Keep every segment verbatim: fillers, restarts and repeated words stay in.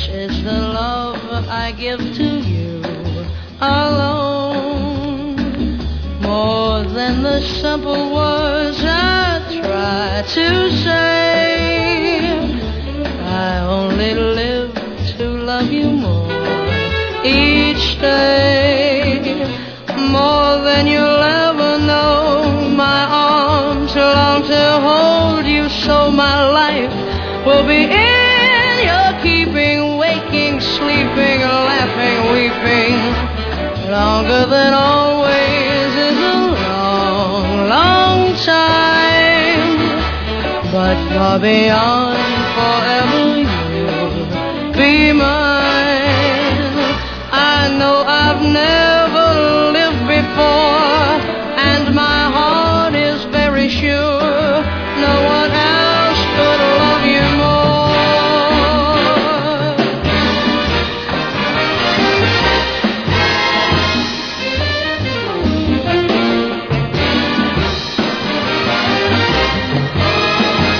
is the love I give to you alone. More than the simple words I try to say. I only live to love you more each day. More than you'll ever know. My arms long to hold you, so my life will be in your keeping, waking, sleeping, laughing, weeping. Longer than always is a long, long time, but far beyond forever you'll be mine. I know I've never lived before, and my heart is very sure no one else could love you more.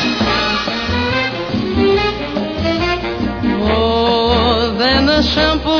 More than the simple